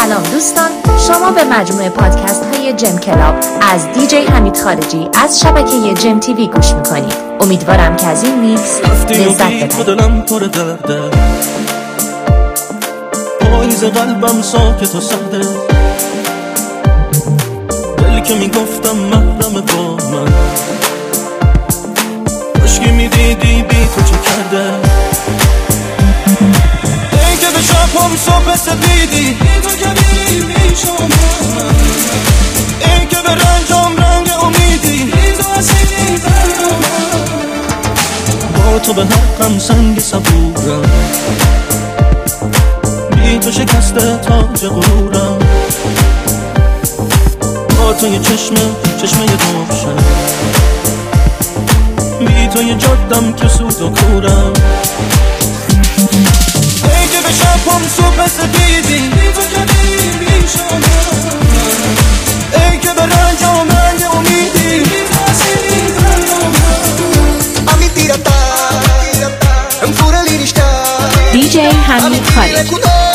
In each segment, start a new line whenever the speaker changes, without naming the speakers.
سلام دوستان، شما به مجموعه پادکست های جم کلاب از دیجی حمید خارجی از شبکه جم تیوی گوش میکنید. امیدوارم که از این میکس لذت ببرید.
پاییز قلبم ساکت و سرده، دلی که میگفتم محرم با من، عشقی میدیدی بی تو چه کرده. ای که به شبم صبح سپیدی بی تو کبیر میشم، ای که به رنجم رنگ امیدی بی تو اسیری دردم، با تو به حقم سنگ صبورم، بی تو شکسته تاج غرورم، با تو یه چشمه روشن، بی تو یه جادم که سود و کورم. ای که به شبم صبح سپیدی بی تو کبیر میشم، ای که به رنجم رنگ امیدی بی تو اسیری دردم.
Ami tirata, ancora lì rista.
DJ حمید خارجی.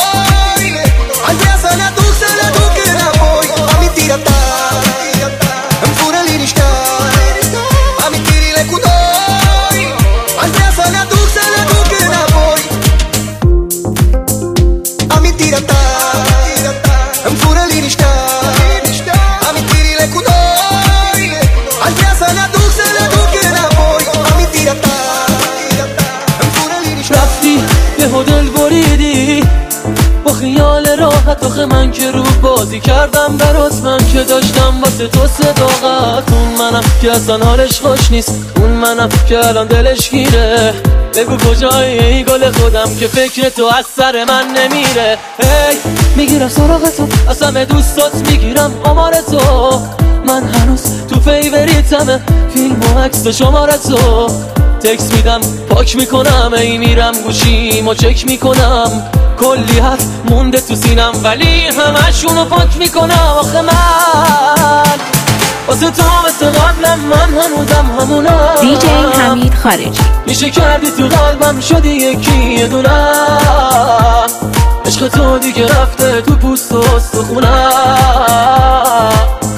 آخه من که رو بازی کردم برات، من که داشتم واسه تو صداقت، اون منم که اصلا حالش خوش نیست، اون منم که الان دلش گیره. بگو کجایی ای گل خودم که فکر تو از سر من نمیره. هی میگیرم سراغ تو، از همه دوستات میگیرم آمار تو، من هنوز تو فیوریتمه، فیلم و عکس شماره تو، تکس میدم پاک میکنم، ای میرم گوشیمو چک میکنم، کلی حرف مونده تو سینم ولی همشونو پاک میکنم. آخه من واسه تو مثل قبلم، من هنوزم همونم.
دیجی حمید خارجی.
میشه کردی تو قلبم شدی یکی یه دونم، عشق تو دیگه رفته تو پوست و استخونم.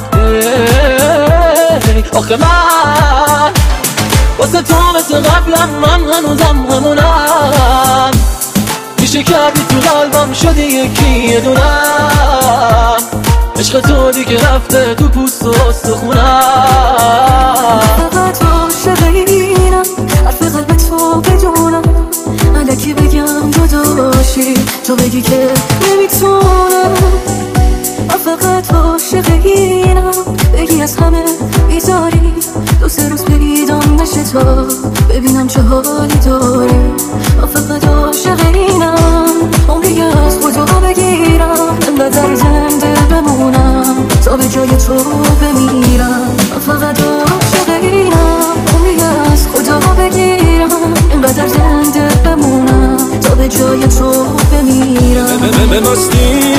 آخه من واسه تو مثل قبلم، من هنوزم همونم، میشه کردی تو قلبم شدی یکی یه دونم، عشق تو دیگه رفته تو پوست و استخونم.
فقط عاشق اینم، حرف قلب تو بدونم، الکی بگم جداشی تو بگی که نمیتونم. فقط عاشق اینم، بگی از همه بیزاری، دو سه روز پیدام نشه تا ببینم چه حالی داری. فقط عاشق اینم، عمری از خدا بگیرم، انقدر زنده بمونم تا به جای تو بمیرم. فقط عاشق اینم، عمری از خدا بگیرم، انقدر زنده بمونم تا به جای تو بمیرم.
به مستی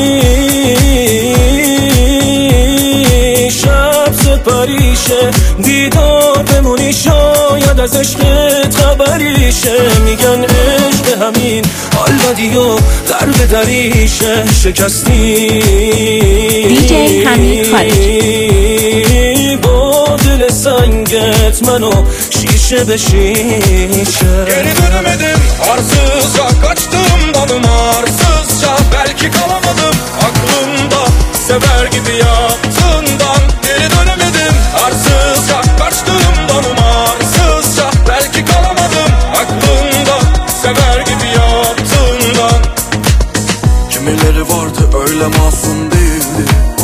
شب سپریشه، دیدار بمونی شاید از عشقت خبریشه، میگن عشق همین حال بدی و درد دریشه، شکستی
دیجی حمید خارجی.
با دل سنگت منو şişe be şişe. Geri dönemedim arsızca, kaçtım dalım arsızca, belki kalamadım aklımda sever gibi yaptığından. Geri dönemedim arsızca, kaçtım dalım arsızca, belki kalamadım aklımda sever gibi yaptığından. Kimileri vardı öyle masum değildi,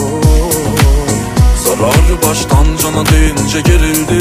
zararı baştan cana deyince gerildi.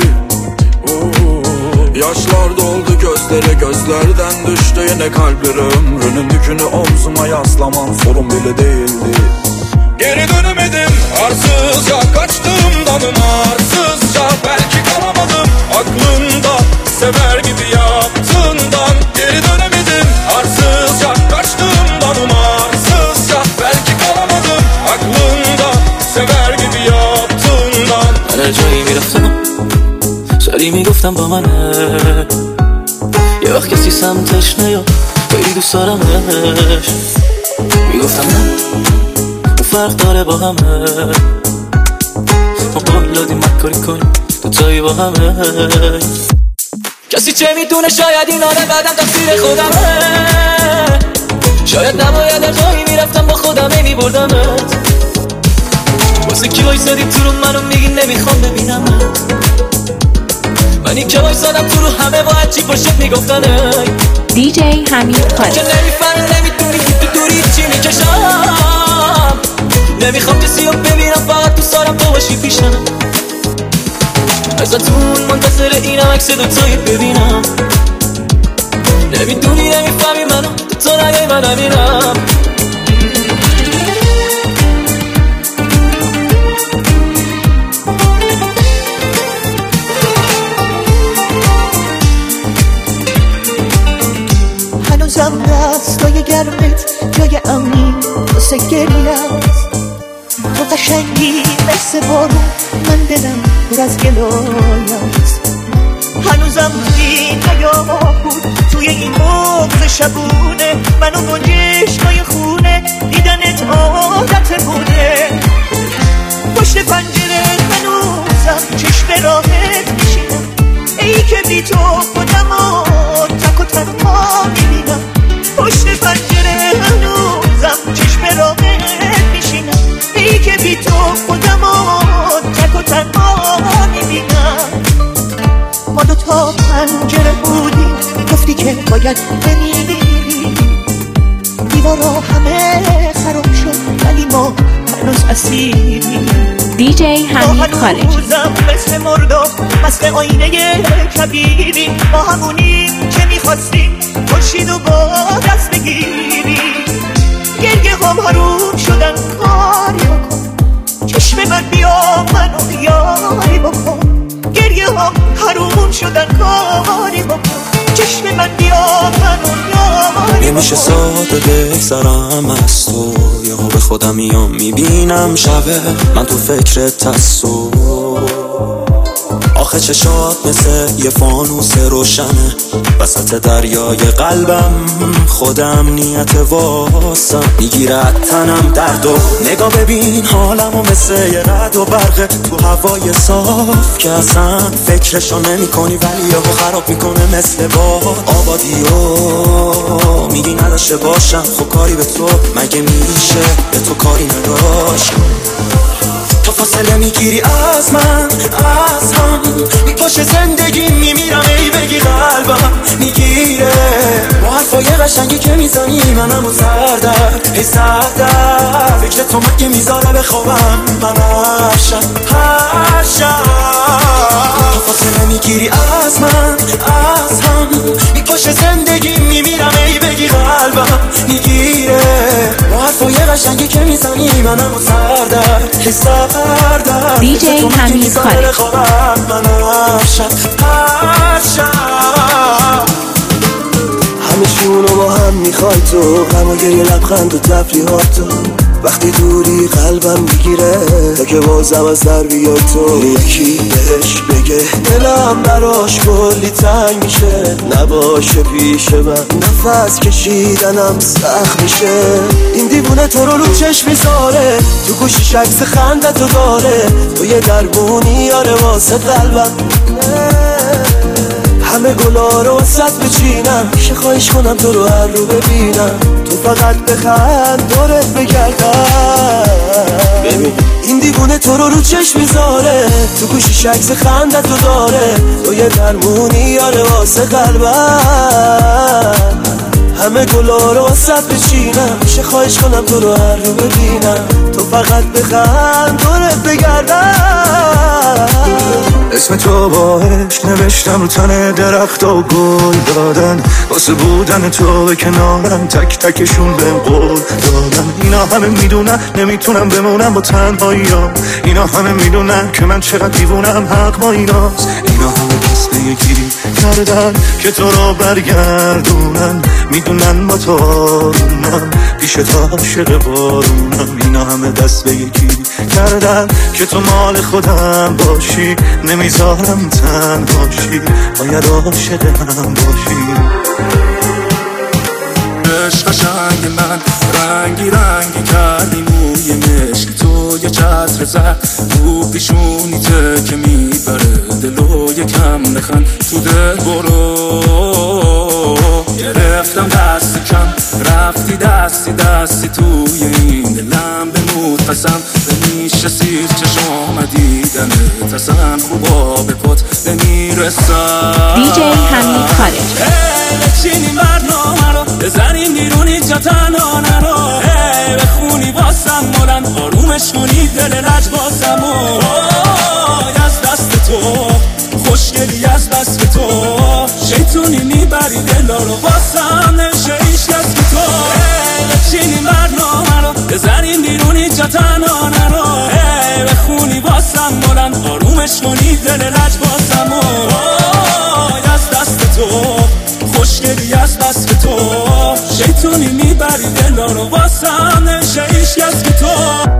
Yaşlar doldu gözlere, gözlerden düştü yine kalpleri, ömrünün yükünü omzuma yaslaman sorun bile değildi. Geri dönemedim arsızca, kaçtım dalım arsızca, belki kalamadım aklımda sever gibi yaptığından. Geri dönemedim arsızca, kaçtım dalım arsızca, belki kalamadım aklımda sever gibi yaptığından. Her جایی میرفتم سری میگفتم با منه، یه وقت کسی سمتش نیاد خیلی دوست دارمش، میگفتم نه اون فرق داره با همه، ما قول دادیم مکاری کنیم دوتایی با همه. کسی چه میدونه شاید این آدم بعدم تقصیر خودمه، شاید نباید ارزایی میرفتم با خودمه میبردمت. واسه کی وایسادی تو رو منو میگی نمیخوام ببینمت، منی که وایسادم تو رو همه باید چی پشت میگفتن.
دی جی حمید خالجی.
که نمیفهمی نمیدونی تو دوری چی میکشم، نمیخوام کسی رو ببینم فقط تو سارم تو باشی پیشم. ازتون منتظر اینم عکس دوتایی ببینم، نمیدونی نمیفهمی منو تو نگه من نمیرم.
هنوزم دستای گرمت جای امنی واسه گریه است، تو قشنگی مثل بارون، من دلم پر از گلایه است. هنوزم این نگاه بود توی این بغض شبونه، منو با چشمای خونه دیدنت عادت بوده. پشت پنجره هنوزم چشم راحت میشینم، ای که بی تو خودمو تک و تنها میبینم. پشت پنجره هنوزم چشم راحت میشینم، ای که بی تو خودمو تک و تنها میبینم. ما دوتا پنجره بودیم، گفتی که باید بمیری، دیوارا همه خراب شد ولی ما هنوز اسیریم.
دی جی حمید خالجی.
مثل مردم مثل آینه کبیری، ما همونیم که میخواستیم خورشید و با دست بگیری. گریه هم حروم شدن کاری بکن، چشم من بیا منو یاری بکن. گریه هم حروم شدن کاری بکن، چشم من بیا منو یاری بکن.
نمیشه ساده بگذرم از تو، یهو به خودم میام میبینم شبه من تو فکرت تسو. آخه چشات مثل یه فانوس روشنه وسط دریای قلبم، خودم نیت واسم میگیرد تنم درد و نگاه ببین حالمو مثل یه رد و برق تو هوای صاف که اصلا فکرشو نمی کنی ولی یهو خراب میکنه مثل باد. آبادیو میگی نداشته باشم، خب کاری به تو مگه میشه به تو کاری نداشتم. تو فاصله میگیری از من از هم، میپاشه زندگی میمیرم ای بگی قلبم میگیره. با حرفای قشنگی که میزنی منمو سردر ای سردر، فکر تو مگه میذاره بخوابم من هر شب. تو فاصله میگیری از من از هم، میپاشه زندگی میمیرم ای بگی قلبم میگیره. با حرفای قشنگی که میزنی منمو سردر ای سردر،
دی جی حمید خالجی.
من هر شب
همه شونو با هم میخوای تو، غم و گریه لبخند و تفریحات تو. وقتی دوری قلبم میگیره تا که بازم از در بیای تو. یکی بهش بگه دلم براش کلی تنگ میشه، نباشه پیش من نفس کشیدنم سخت میشه. این دیوونه تو رو چشم میذاره، تو گوشیش عکس خنده تو داره، تو یه دربونی یاره واسه قلبم. همه گلا رو وسط بچینم، میشه خواهش کنم تو رو هر رو ببینم، تو فقط بخند دورت بگردم. ببین این دیوونه تو رو چشم میذاره، تو گوشیش عکس خنده تو داره، تو یه درمونی یاره واسه قلبم. همه گلا رو وسط بچینم، میشه خواهش کنم تو رو هر رو ببینم، تو فقط بخند دورت بگردم.
اسم تو با عشق نوشتم رو تن درخت و گل دادن، واسه بودن تو به کنارم تک تکشون بهم قول دادن. اینا همه میدونن نمیتونم بمونم با تنهاییام، اینا همه میدونن که من چقدر دیوونم، حق با ایناست. اینا همه دست به یکی کردن که تو رو برگردونن، میدونن با تو آرومم پیش تا عاشق بارونم. اینا همه دست به یکی کردن که تو مال خودم باشی، نمیذارم تنهاشی، باید عاشق هم باشی. عشق قشنگ من رنگی رنگی کردی موی مشک تو یه چتر زد رو پیشونیته که میبره دلو یکم نخند تو دل برو گرفتم دست کم رفتی دستی توی این دلم بمود قسم نمیشه سیر چشم دیدنت اصلا خوبا به پت نمیرسم
دیجی حمید خارج
بچینیم برنامه رو بزنیم بیرون اینجا تنها نرو بخونی واسم مولن آرومش کنی دل لج باسم از دست تو خوشگلی از بس که تو شیطونی میبری دلا رو واسم نمیشه ایش کس که تو بچینیم برنامه رو بزنیم بیرون اینجا تنها نرو بخونی واسم مولن آرومش کنی دل لج باسم از دست تو خوشگلی از بس که تو شیطونی میبری دلا رو واسم نمیشه ایش کس که تو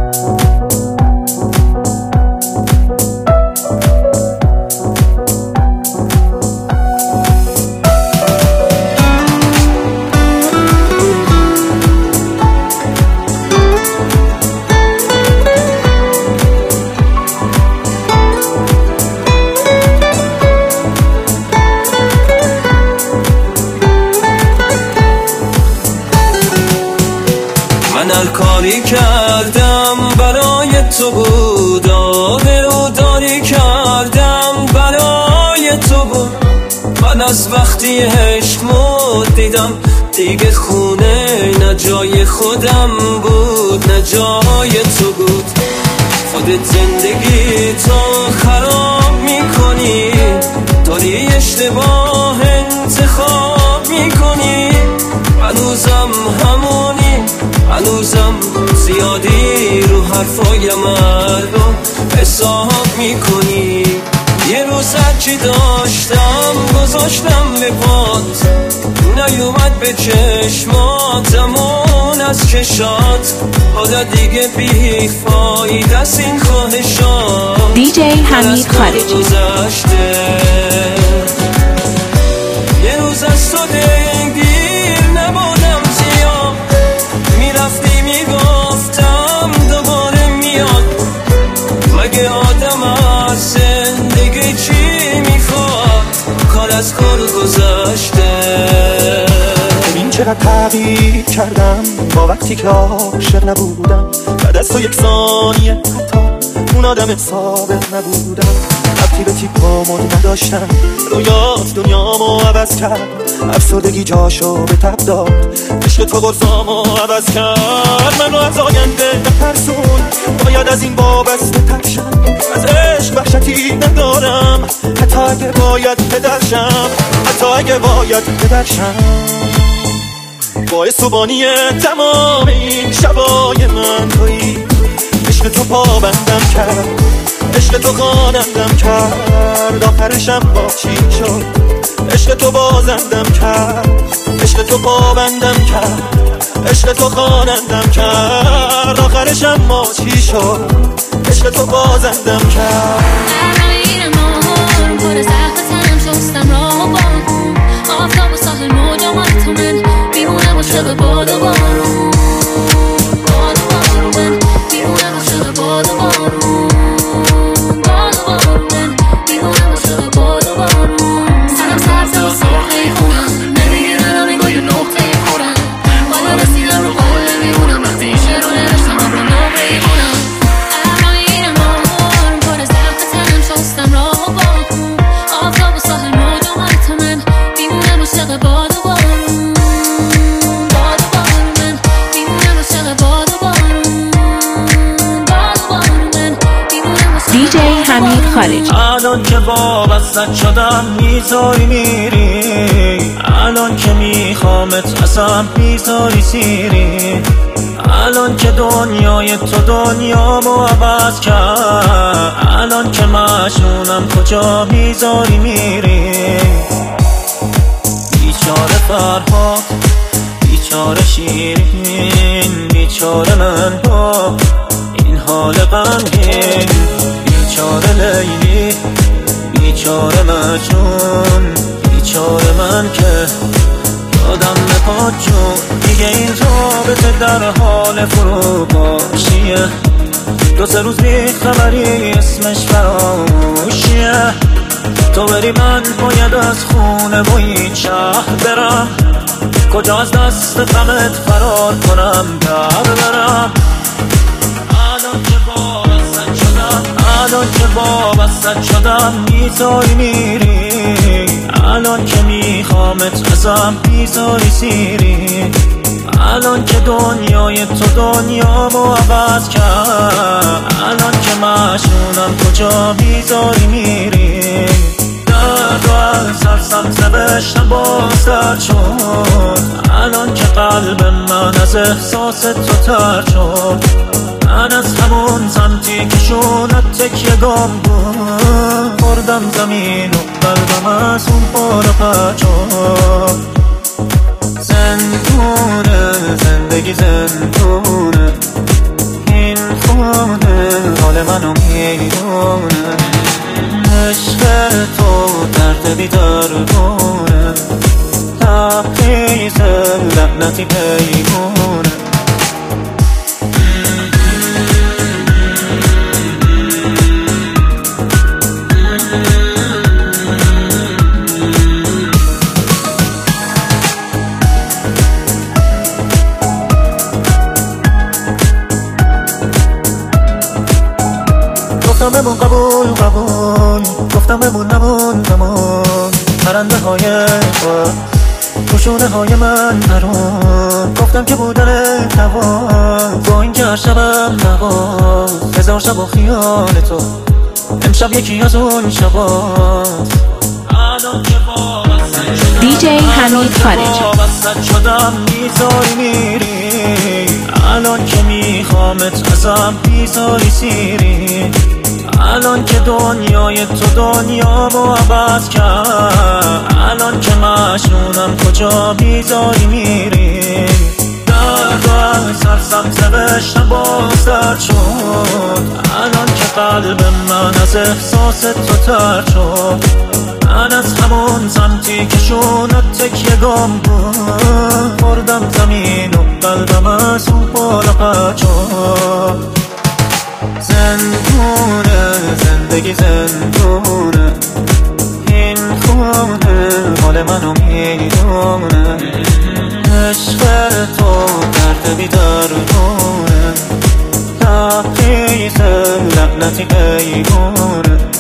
هر کاری کردم برای تو بود آبروداری کردم برای تو بود من از وقتی عشق مود دیدم دیگه خونه نه جای خودم بود نه جای تو بود خودت زندگی تو خراب میکنی داری اشتباه انتخاب میکنی هنوزم همونی هنوزم زیادی رو حرفای مردم حساب میکنی یه روز هرچی داشتم گذاشتم به پات نیومد به چشماتمون از چشات حالا دیگه بی فایده است این خواهشات
دیجی حمید خارجی
یه روز از تو دلگیر نبودم زیاد میرفتی میگفتم دوباره میاد مگه آدم از زندگی چی میخواد کار از کار گذشته
ببین چقدر تغییر کردم با وقتی که عاشق نبودم بعد از تو یک ثانیه حتی اون آدم سابق نبودم ربطی به تیپامون نداشتم رویات دنیامو عوض کرد افسردگی جاشو به تب داد عشق تو غرزامو عوض کرد منو از آینده نترسون باید از این وابسته تر شم از عشق وحشتی ندارم حتی اگه باید پدرشم حتی اگه باید پدرشم باعث و بانی تمام این شبای من تویی عشق تو پابندم کرد عشق تو خوانندم کرد آخرشم با چی شد عشق تو بازندم کرد عشق تو پابندم کرد عشق تو خوانندم کرد آخرشم ما چی شد عشق تو بازندم کرد
پر زخم تنم شستم راه بارون آفتاب و ساحل موج و من تو من میمونم عاشق باد و بارون باد و بارون من میمونم عاشق باد و بارون باد و بارون من میمونم عاشق باد و بارون سرم سبز و سرخه خونم نمیگیرم انگار یه نقطه خورم بالا رسیدم رو قول نمیمونم وقتی این شعر رو نوشتم هم رو نقطه خونم علم آرم پر زخم تنم شستم راه بارون آفتاب و ساحل موج و من تو من میمونم عاشق باد و بارون باد و بارون من میمونم عاشق باد و بارون باد و بارون من میمونم عاشق
دیجی حمید خارجی
الان که وابستت شدم میذاری میری الان که میخوامت اصلا میذاری سیری الان که دنیای تو دنیامو عوض کرد الان که مجنونم کجا میذاری میری بیچاره فرهاد بیچاره شیرین بیچاره من با این حال غمگین بیچاره لیلی بیچاره مجنون بیچاره من که
دادم به پات جون. دیگه این رابطه در حال فروپاشیه، دو سه روز بی خبری اسمش فراموشیه. تو بری من باید از خونه و این شهر برم، کجا از دست غمت فرار کنم در برم. الان که وابستت شدم میذاری میری، الان که میخوامت ازم میذاری سیری. الان که دنیای تو دنیامو عوض کرد، الان که مشونم کجا میذاری میری. درد و از سرسم نوشتم بازدرد شد، الان که قلب من از احساس تو تر شد. من از همون سمتی که شونت تکیه گم بود، خوردم زمین و قلبم از اون پار پچ شد. زندونه زندگی زندونه، این خونه حال منو میدونه. عشق تو درد بیدارگونه، تبریز لعنتی پیمونه. گفتم بمون قبول قبول، گفتم بمون نمون نمون. پرنده های پوشونه های من نرون، گفتم که بودن نوان با این که هر شبم نواز. هزار شب و خیال تو امشب یکی از اون شباست. الان که
DJ حمید خارجی
شدم میذاری میری، الان که میخوامت ازم میذاری سیری. الان که دنیای تو دنیامو عوض کرد، الان که مشنونم کجا میذاری میری. درد و از سرسم نوشتم بازدرد شد، الان که قلب من از احساس تو تر شد. من از همون سمتی که شونت تکیه گم بود، خوردم زمین و قلبم از اون بالا پچ شد. زندونه زندگی زندونه، این خونه حال منو میدونه. عشق تو درد بیدارگونه، تبریز لعنتی پیمونه.